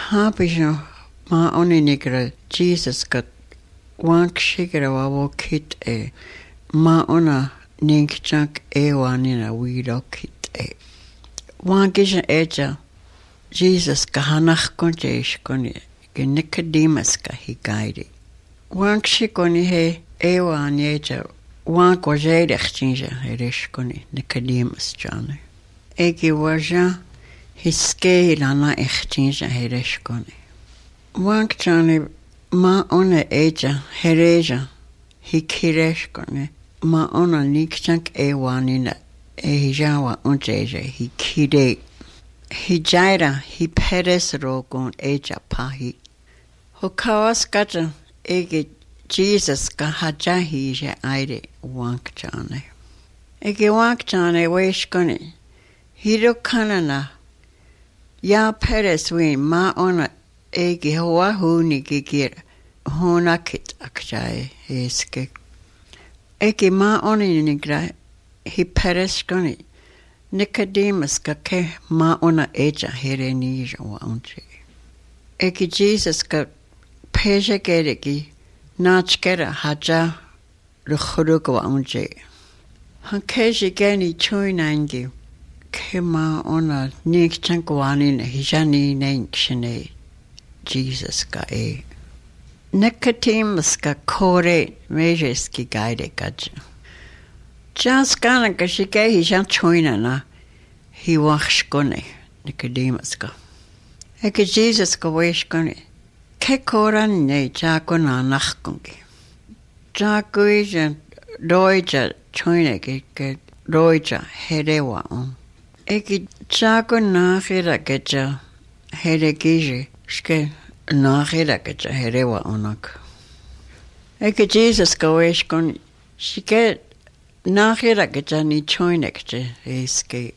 Hapisho ma oni nigra Jesus got wank shigra wa kit ma ona ninkchak wanina wido kit Wankish eja Jesus ka hanach konjesh koni ke Nicodemus ka hi guide. Wank shikoni he wanieja wank wajedech chinja herish koni Nicodemus jane. Egi waja hiske lana echinja herish koni. Wank jane ma ona eja hereja hi kiresh koni ma ona nikchank wanina hijawa unjeja hi kide. Hijaira hi peres rogun eja pahi. Hukawas gata ege Jesus ka hajahi je aire wank jane. Ege wank jane wesh koni. Hiro kanana ya peres win ma ona ege hoa huni gigir honakit akjai eske. Ege ma oni nigra hi peres koni. Nicodemus ka ke ma ona eja herenija wa unje. Eki Jesus ka peja geregi nachkera haja rukhuruk wa unje. Han keji geni choinangi ke ma ona nik chankwani ne hijani nenkshine Jesus ka Nicodemus ka kore mejeski guide kaja. Just gana ka shike hijan choina na hi wachs kone Nicodemus ka. Eke Jesus ka wesh kone ke koran ne jako na nachkungi. Jako ija doija choina ke doija herewa Eke jako nachira keja heregije shke nachira keja herewa onak. Eke Jesus ka wesh kone shike Nachira gajani choinekje eske.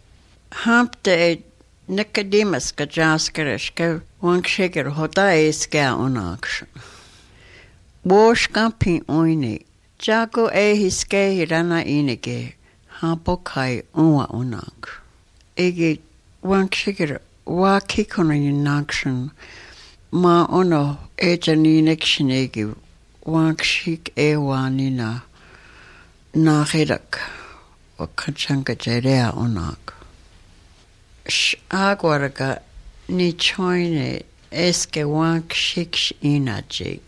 Hampte Nicodemus gajaskeriske wanksheger hota eske onaksh. Wosh kampi oine. Jago hiske hirana inege. Hampokai unwa onak. Ege wanksheger wa kikona yinakshan. Ma ono ejani nekshinege. Wankshik wanina. Nachirak wakachanka jerea onak. Agwarga ni choine eske wank shiksh inaji.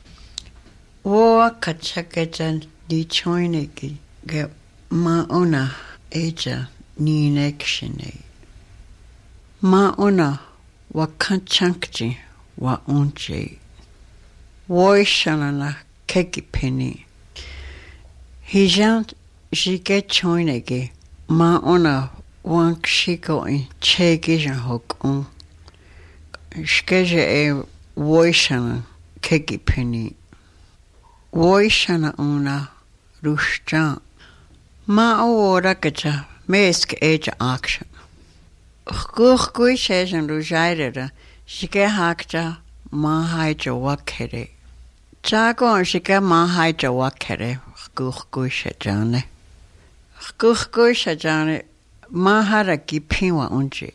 Wa kachakejan ni choine ge ma ona eja ni nekshine. Ma ona wakachankji wa unje. Woishanana keki penny. Hijan jike choinege ma ona wank shiko in chegijan hok Shkeje woishana kegi penny. Woishana una rushjan. Ma o rakaja mesk eja action. Guch guishejan rujaira shike hakja ma haja wakere. Jago shike ma haja wakere. Guchguishajane. Guchguishajane maharaki piwa unje.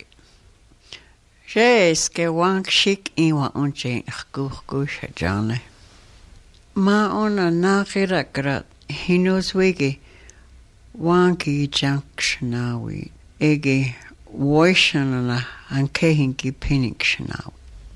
Jeske wank shik iwa unje guchguishajane. Ma ona nachirakra hinuswigi wanki junctionawi ege woishanana ankehinki pinikshanawi.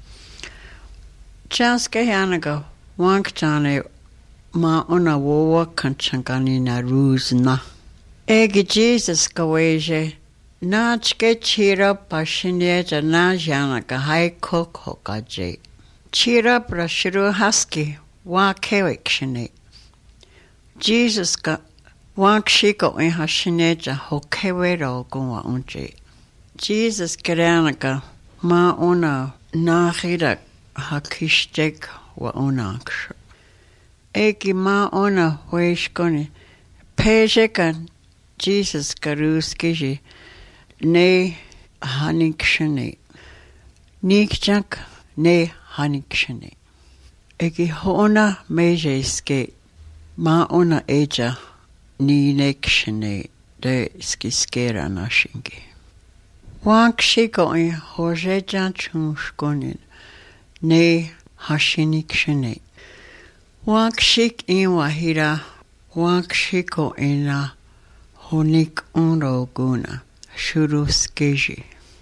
Jaske hanaga wank jane ma ona wowa kanchangani na ruzna. Ege Jesus kaweje na chke chira pashineja na jana ka hai kok hokaje. Chira prashiru haski wa kewekshine. Jesus ka wank shiko in hashineja hokewero gwa unje. Jesus keranaka ma ona nachira hakishtek wa onaksh. Eki ma ona weishkoni. Pejekan Jesus karuskiji ne hanikshane. Nikjak ne hanikshane. Eki hona mejeske ma ona eja ni nekshane de skiskera nashingi. Wankshikoin hojejan chunshkonin ne hashinik shene. Wankshik in wahira wankshiko ina honik unroguna shuruskeji.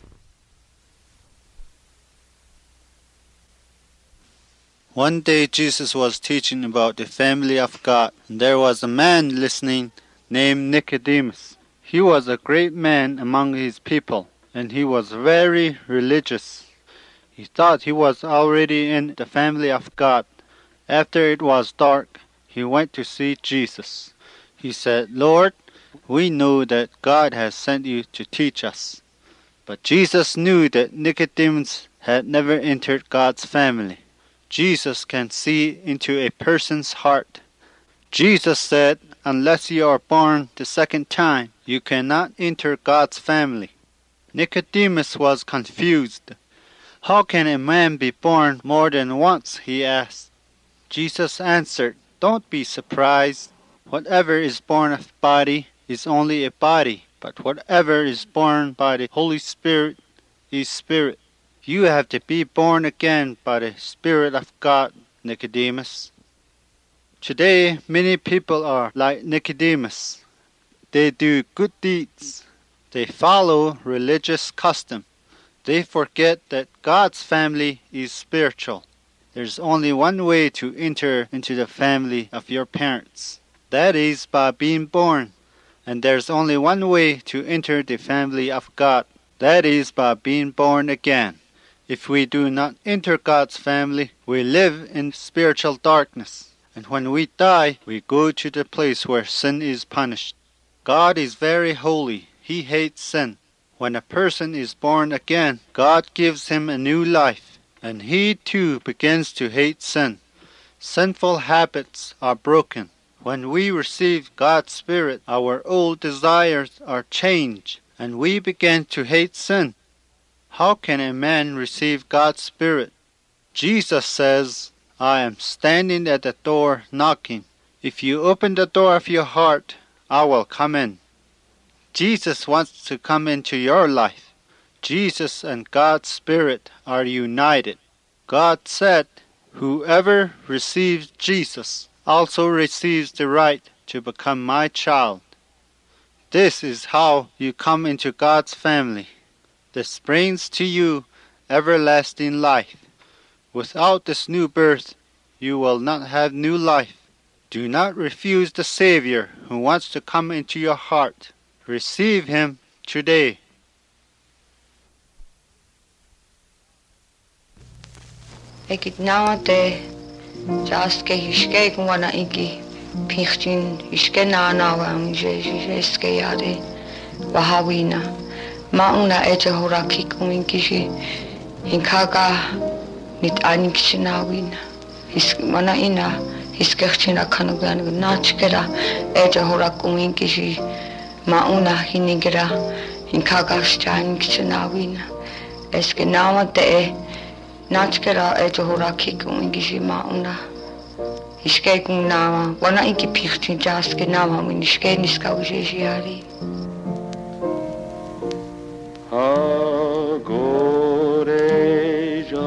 One day Jesus was teaching about the family of God, and there was a man listening named Nicodemus. He was a great man among his people, and he was very religious. He thought he was already in the family of God. After it was dark, he went to see Jesus. He said, "Lord, we know that God has sent you to teach us." But Jesus knew that Nicodemus had never entered God's family. Jesus can see into a person's heart. Jesus said, "Unless you are born the second time, you cannot enter God's family." Nicodemus was confused. "How can a man be born more than once?" he asked. Jesus answered, "Don't be surprised. Whatever is born of body is only a body, but whatever is born by the Holy Spirit is spirit. You have to be born again by the Spirit of God, Nicodemus." Today, many people are like Nicodemus. They do good deeds. They follow religious custom. They forget that God's family is spiritual. There's only one way to enter into the family of your parents. That is by being born. And there's only one way to enter the family of God. That is by being born again. If we do not enter God's family, we live in spiritual darkness. And when we die, we go to the place where sin is punished. God is very holy. He hates sin. When a person is born again, God gives him a new life, and he too begins to hate sin. Sinful habits are broken. When we receive God's Spirit, our old desires are changed, and we begin to hate sin. How can a man receive God's Spirit? Jesus says, "I am standing at the door knocking. If you open the door of your heart, I will come in." Jesus wants to come into your life. Jesus and God's Spirit are united. God said, "Whoever receives Jesus also receives the right to become my child." This is how you come into God's family. This brings to you everlasting life. Without this new birth, you will not have new life. Do not refuse the Savior who wants to come into your heart. Receive Him today. Ekit naate jaske hiske kumana iki pichtin hiske na wam jeske yade bahawina mauna eche horaki kuminkishi hinkaka nit anikchinawina his mana ina hiskechina kanugan nachkera eche horakuminkishi mauna hinigera hinkaka stanikchinawina eske naate Nachkera eto horaki kungishi mauna. Iske kunama wana iki pichtin jaske nama miniske niska ujejiari. Agoreja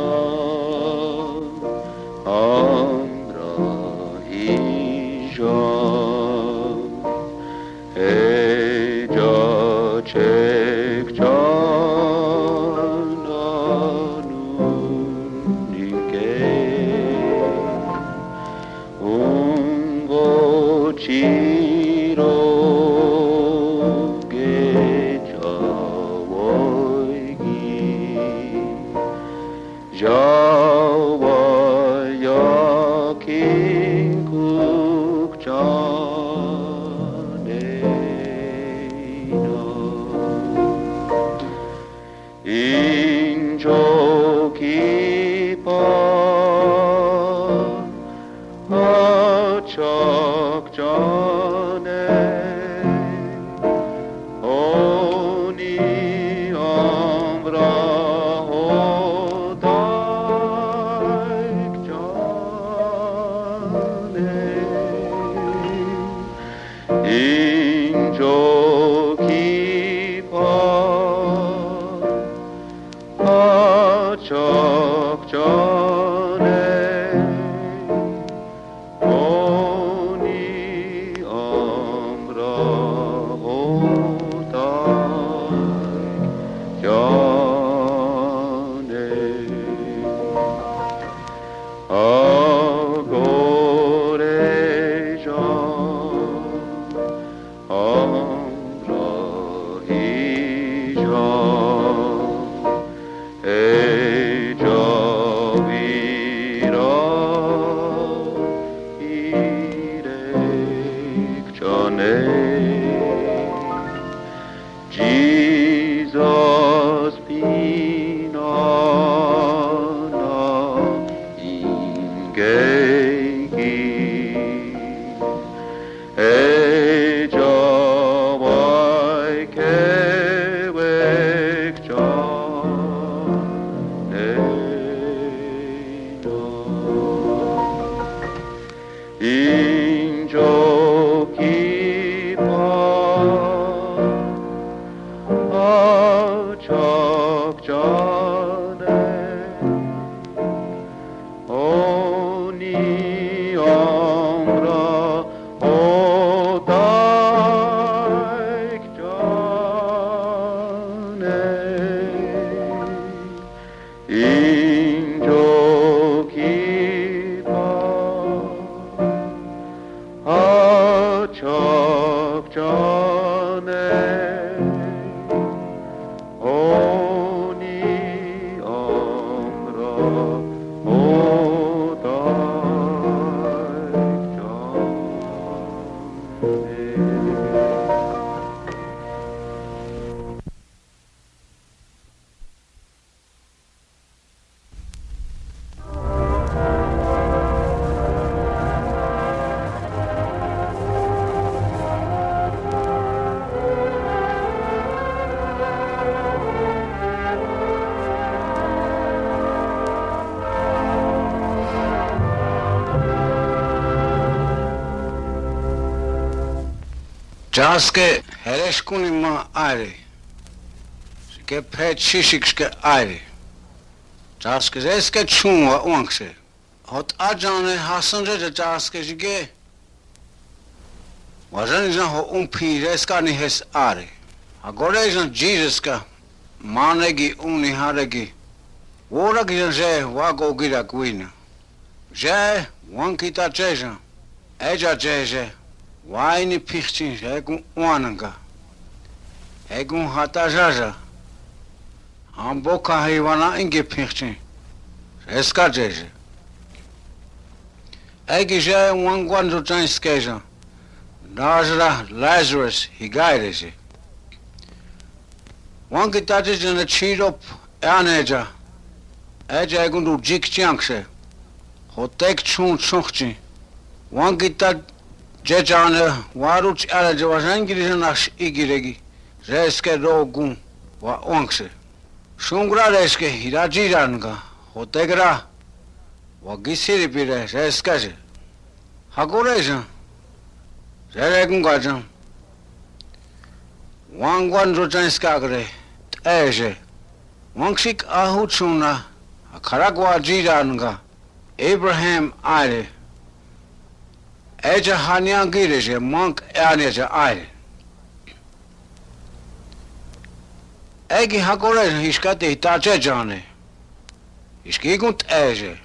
ambrahija eja chekcha 인조기가 적전에 오니 엄러 Jaske hereshkunima aire. Ke pet shishikske aire. Jaske zeske chunwa onkse. Hot ajane hasanje jaske jige. Wajan jan ho umpi reska ni hes aire. Agora jan Jesus ka manegi uni haregi. Wora gijan je wago gira kuina. Je wankita jejan. Eja jeje. Waini pichtin egun wananga. Egun hatajaja. Amboka hayvana inge pichtin. Eska jeje. Egi je wangwanjo janskeja. Najra Lazarus higaireje. Wangi taje na chirop aneja. Eja egun du jikchankse. Hotek chun chunchi. Wangi taje Jejane waruch ala jawazangiri nash igiregi reske rogun wa onkse shungra reske hirajiranga hotegra wa gisiri pire reskaje hagoreja regun gajan wangwan rojanskagre eje wangshik ahuchuna akaragwa jiranga Abraham aire Eja hanyan gireje monk aneja aire. Egi hagoreja hiskate hitache jane. Iskigunt eje.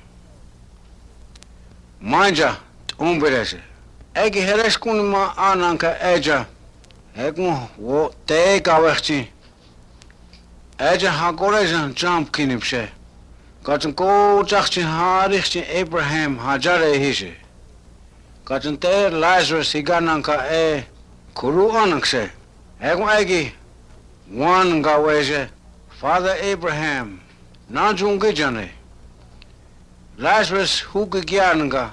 Manja umbereje. Egi hereshkunima ananka eja. Egun wo teka wechti. Eja hagoreja jump kinipshe. Katun ko jachti harichti Abraham hajare hishe. Katante Lazarus higananka kuru anankse. Egun egi wan gaweje Father Abraham nanjunge jane. Lazarus hugigyananga.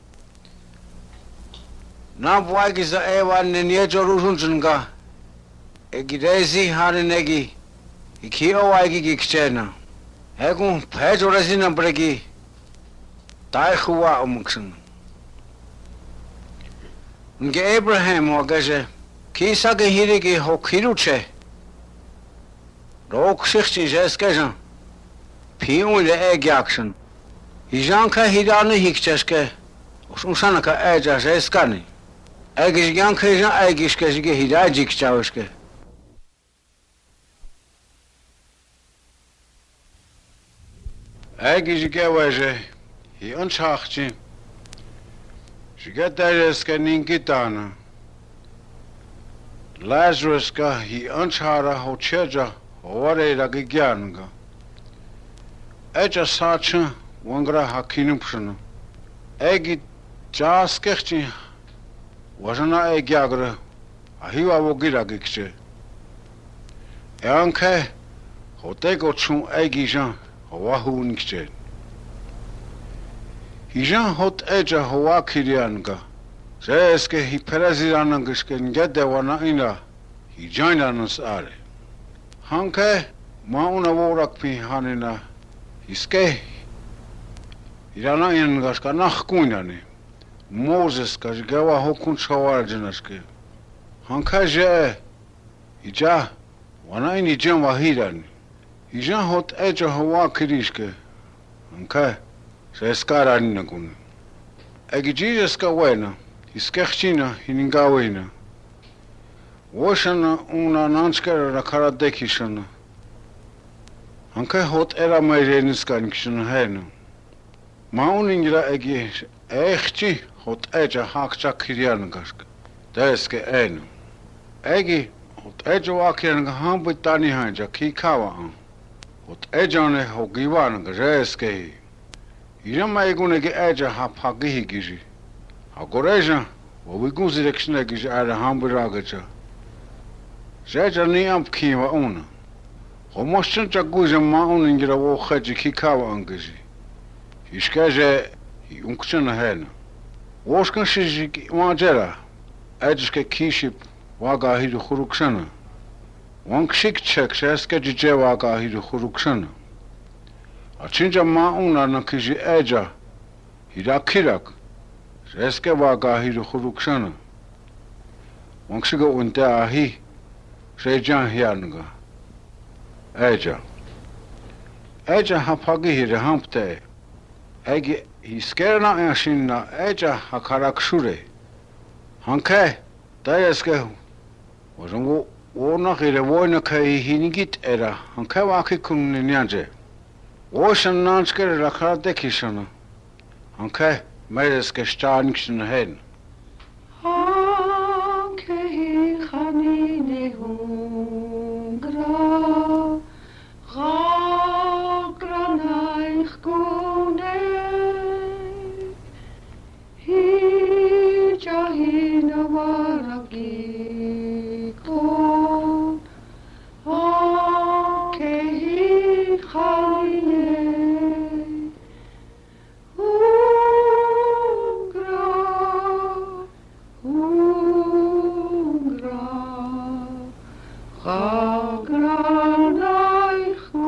Nabwagi za ewa nenye joruzunjunga. Egi rezi harinegi. Iki owagi gikchena. Egun pejorezina bregi. Taichuwa umuksen. Nge Abraham wagaje kisa ge hirigi hokiruche rok sichtin jeskejan piunle egyakshin hijanka hirane hikcheske usanaka eja jeskani egishganka hijan egishke jige hirajik chawske egishge waje hi unchachtin Shigeteres ka ninkitana. Lazarus ka hi anchara hocheja ore ragigyanga. Eja sacha wangra hakinupshana. Egi jaskechti wajana egyagra ahiwa wogira gikche. Eanke hotego chun egijan wahu nikche. Hijan hot eja hoa kirianga. Zeske hi pereziranangiske ngede wana ina. Hijainanas are. Hanke mauna worakpi hanina. Hiske hirana inangaska nachkunane. Moses ka jgewa hokun chawarjanaske. Hanke je hija wana ini jen wahirani. Hijan hot eja hoa kirishke. Hanke Seskarani nakun. Egi Jesus ka wena, iskechina hiningawena. Woshana una nanskara rakara dekishana. Anche hot era mai renis kan kishun henu. Mauningira egi echti hot eja hakcha kirian gask. Deske enu. Egi hot eja wakian hambu tani hanja kikawa. Hot eja ne hogiwan gareske. Irama egune ge eja hapagi gizi. Agoreja Wigun direktion gizi ara hambu ragacha. Zeja ni amp kiwa una. Homostan chaguza mauningira wo khaji kikawa angazi. Iskaje unksana hena. Woskan shiji wajera. Ajiske kiship waga hidu khuruksana. Wankshik chek sheska jije waga hidu khuruksana. Achinja mauna na kiji eja. Hirakirak. Sheska waga hidu khuruksana. Wankshiga unta ahi. Shejan hianga. Eja hapagi hire hampte. Egi hiskerna ashinna eja hakarakşure. Hanke dayeske Ozungu ona hire voina kai hinigit era. Hanke waki kunni nyanje. Ocean nanskere rakhate kishana. Hanke mereske stanikshna hen. Hanke khanine hungra. Granai gune Hijahina waragi ko Akehi khaline Hungra Granai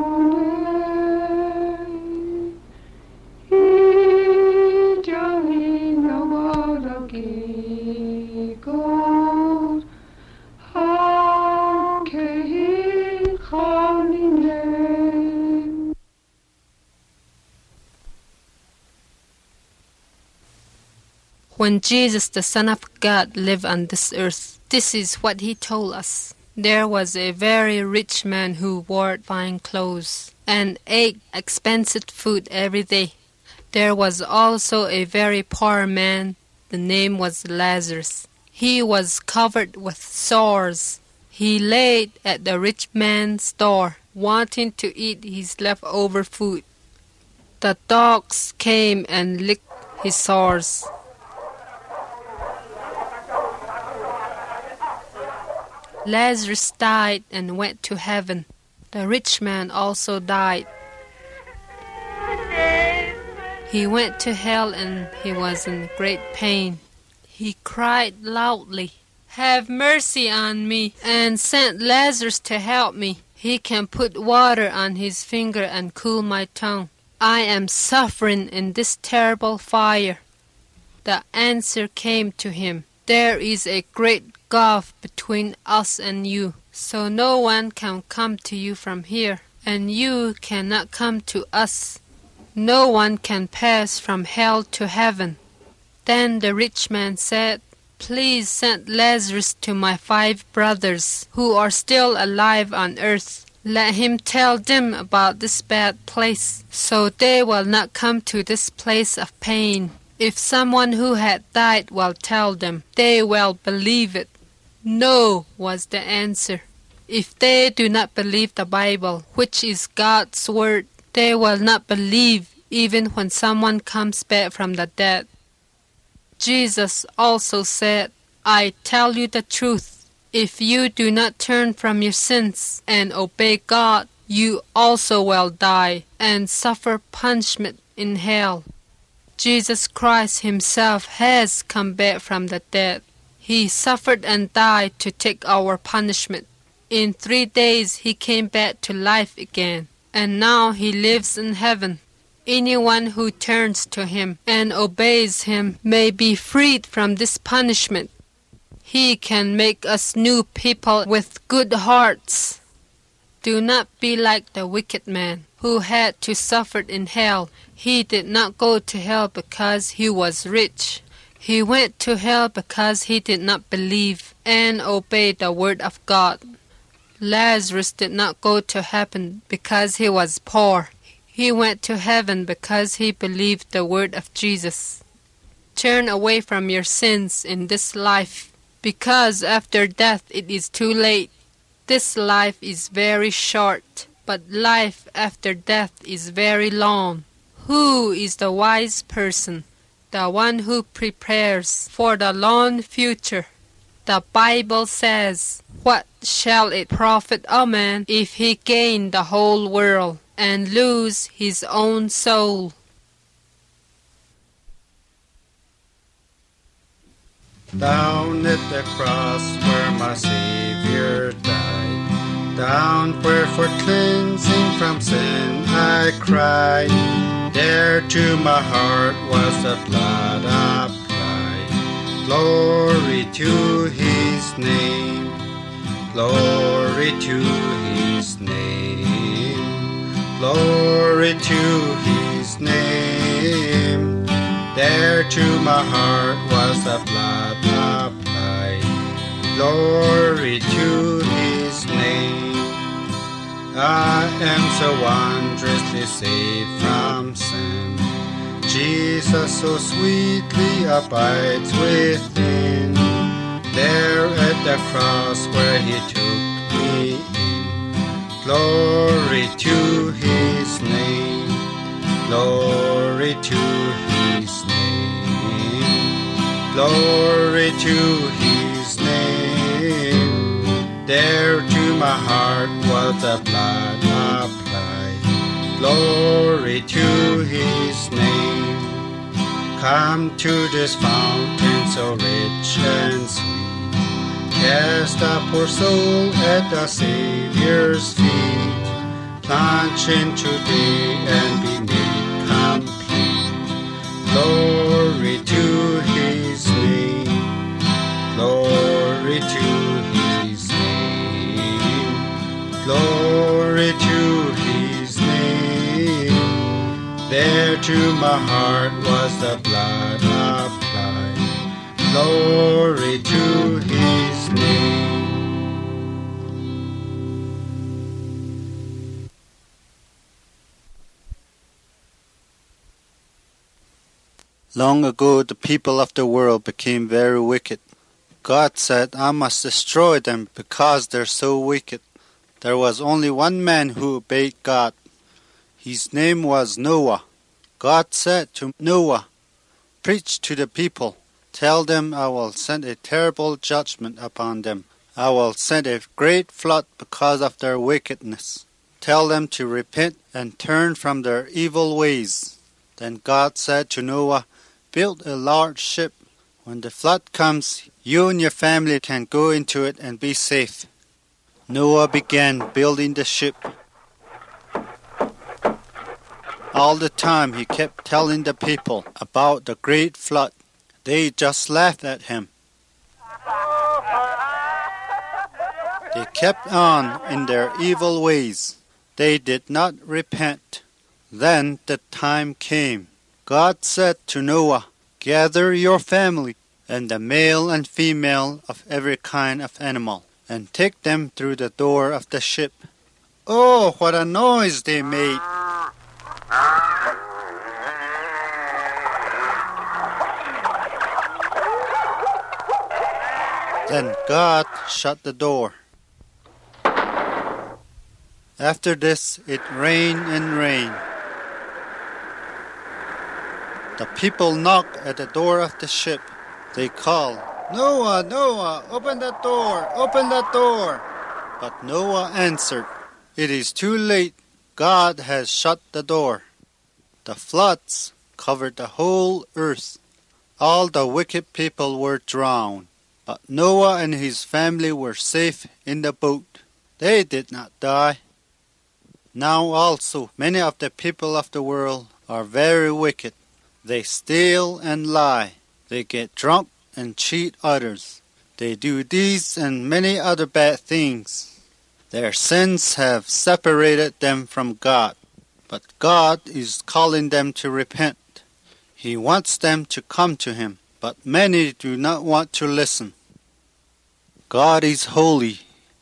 When Jesus, the Son of God, lived on this earth, this is what he told us. There was a very rich man who wore fine clothes and ate expensive food every day. There was also a very poor man. The name was Lazarus. He was covered with sores. He laid at the rich man's door, wanting to eat his leftover food. The dogs came and licked his sores. Lazarus died and went to heaven. The rich man also died. He went to hell and he was in great pain. He cried loudly, "Have mercy on me," and sent Lazarus to help me. He can put water on his finger and cool my tongue. I am suffering in this terrible fire. The answer came to him. There is a great gulf between us and you, so no one can come to you from here, and you cannot come to us. No one can pass from hell to heaven. Then the rich man said, "Please send Lazarus to my 5 brothers who are still alive on earth. Let him tell them about this bad place, so they will not come to this place of pain. If someone who had died will tell them, they will believe it." "No," was the answer. "If they do not believe the Bible, which is God's word, they will not believe even when someone comes back from the dead." Jesus also said, "I tell you the truth. If you do not turn from your sins and obey God, you also will die and suffer punishment in hell." Jesus Christ himself has come back from the dead. He suffered and died to take our punishment. In 3 days he came back to life again, and now he lives in heaven. Anyone who turns to him and obeys him may be freed from this punishment. He can make us new people with good hearts. Do not be like the wicked man who had to suffer in hell. He did not go to hell because he was rich. He went to hell because he did not believe and obey the word of God. Lazarus did not go to heaven because he was poor. He went to heaven because he believed the word of Jesus. Turn away from your sins in this life, because after death it is too late. This life is very short, but life after death is very long. Who is the wise person? The one who prepares for the long future. The Bible says, "What shall it profit a man if he gain the whole world and lose his own soul?" Down at the cross where my Savior died, down where for cleansing from sin I cried, there to my heart was the blood applied. Glory to His name, glory to His name, glory to His name. There to my heart was the blood applied. Glory to His name. I am so wondrously saved from sin. Jesus so sweetly abides within. There at the cross where He took me in. Glory to His name. Glory to His name. Glory to His name. There to my heart was the blood applied. Glory to His name. Come to this fountain so rich and sweet. Cast a poor soul at the Savior's feet. Plunge into thee and be made complete. Glory to His name. Glory to His name. Glory to His name. There to my heart was the blood applied. Glory to His name. Long ago, the people of the world became very wicked. God said, "I must destroy them because they're so wicked." There was only one man who obeyed God. His name was Noah. God said to Noah, "Preach to the people. Tell them I will send a terrible judgment upon them. I will send a great flood because of their wickedness. Tell them to repent and turn from their evil ways." Then God said to Noah, "Build a large ship. When the flood comes, you and your family can go into it and be safe." Noah began building the ship. All the time he kept telling the people about the great flood. They just laughed at him. They kept on in their evil ways. They did not repent. Then the time came. God said to Noah, "Gather your family and the male and female of every kind of animal, and take them through the door of the ship." Oh, what a noise they made! Then God shut the door. After this, it rained and rained. The people knocked at the door of the ship. They called, "Noah, Noah, open that door, open that door." But Noah answered, "It is too late. God has shut the door." The floods covered the whole earth. All the wicked people were drowned. But Noah and his family were safe in the boat. They did not die. Now also many of the people of the world are very wicked. They steal and lie. They get drunk and cheat others. They do these and many other bad things. Their sins have separated them from God. But God is calling them to repent. He wants them to come to Him, but many do not want to listen. God is holy.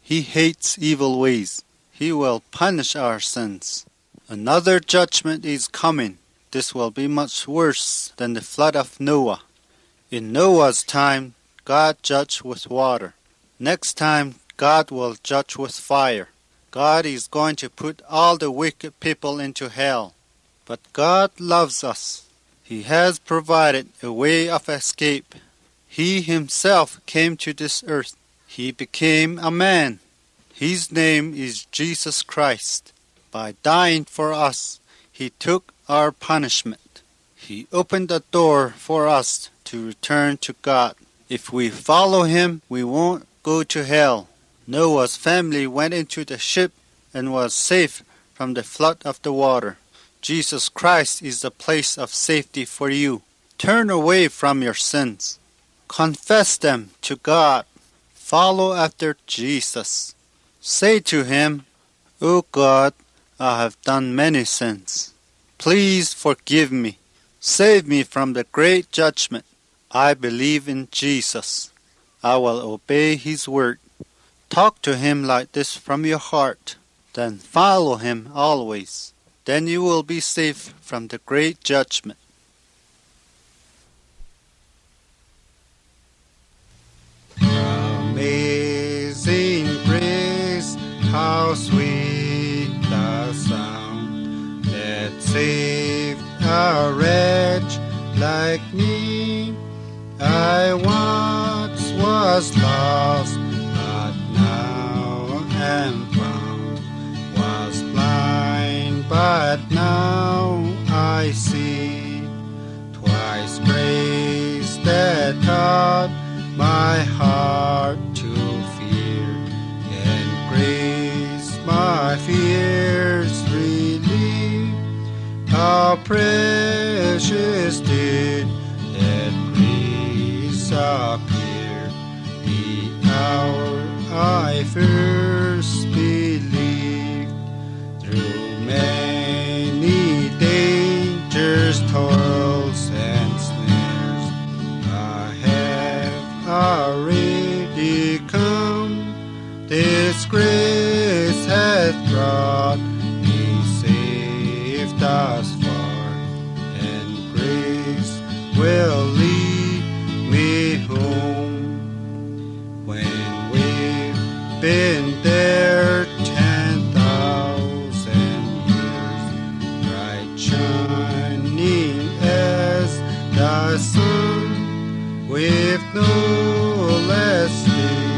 He hates evil ways. He will punish our sins. Another judgment is coming. This will be much worse than the flood of Noah. In Noah's time, God judged with water. Next time, God will judge with fire. God is going to put all the wicked people into hell. But God loves us. He has provided a way of escape. He himself came to this earth. He became a man. His name is Jesus Christ. By dying for us, he took our punishment. He opened the door for us to return to God. If we follow him, we won't go to hell. Noah's family went into the ship and was safe from the flood of the water. Jesus Christ is the place of safety for you. Turn away from your sins. Confess them to God. Follow after Jesus. Say to him, "O God, I have done many sins. Please forgive me. Save me from the great judgment. I believe in Jesus. I will obey his word." Talk to him like this from your heart. Then follow him always. Then you will be safe from the great judgment. Amazing grace, how sweet the sound that saved a wretch like me. I once was lost, but now am found. Was blind, but now I see. 'Twas grace that taught my heart to fear, and grace my fears relieved. How precious did that grace appear, the hour I first believed. Through many dangers, toils, and snares, I have already come. This grace hath brought me safe thus far, and grace will lead me home. When we've been there 10,000 years, bright shining as the sun, with no less day